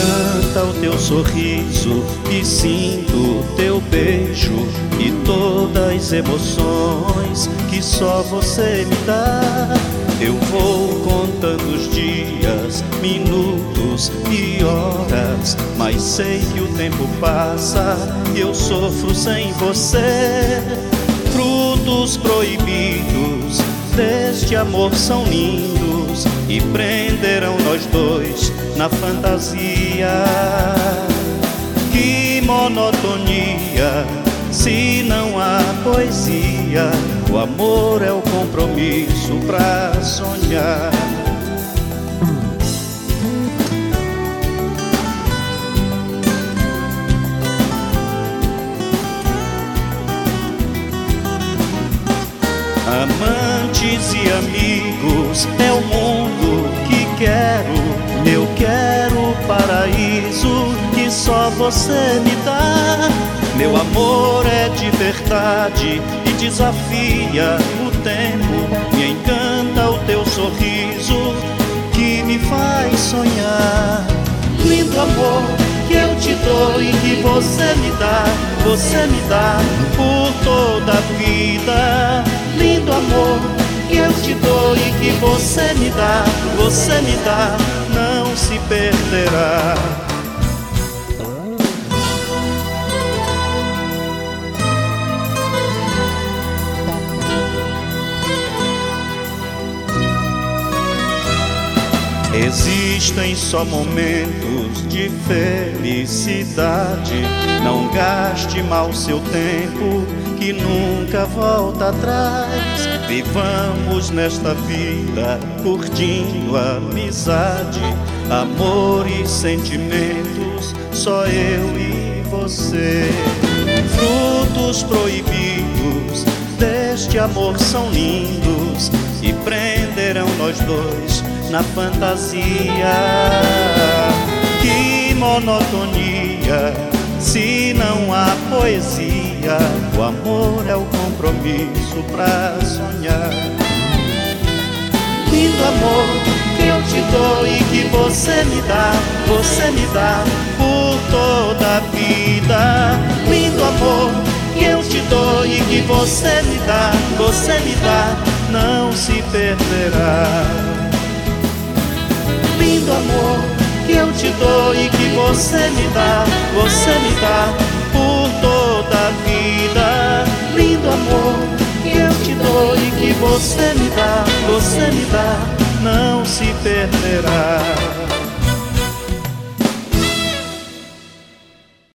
encanta o teu sorriso e sinto teu beijo e todas as emoções que só você me dá. Eu vou contando os dias, minutos e horas, mas sei que o tempo passa e eu sofro sem você. Frutos proibidos deste amor são lindos e prenderão nós dois na fantasia. Que monotonia, se não há poesia. O amor é o compromisso pra sonhar. Amantes e amigos, é o mundo que quero. Eu quero o paraíso que só você me dá. Meu amor é de verdade e desafia o tempo. Me encanta o teu sorriso que me faz sonhar. Lindo amor que eu te dou e que você me dá por toda a vida. Lindo amor que eu te dou e que você me dá, não se perderá. Existem só momentos de felicidade. Não gaste mal seu tempo, que nunca volta atrás. Vivamos nesta vida curtindo a amizade, amor e sentimentos, só eu e você. Frutos proibidos deste amor são lindos e prenderão nós dois na fantasia. Que monotonia, se não há poesia. O amor é o compromisso pra sonhar. Lindo amor que eu te dou e que você me dá por toda a vida. Lindo amor que eu te dou e que você me dá, não se perderá. Lindo amor que eu te dou e que você me dá por toda a vida. Lindo amor que eu te dou e que você me dá, não se perderá.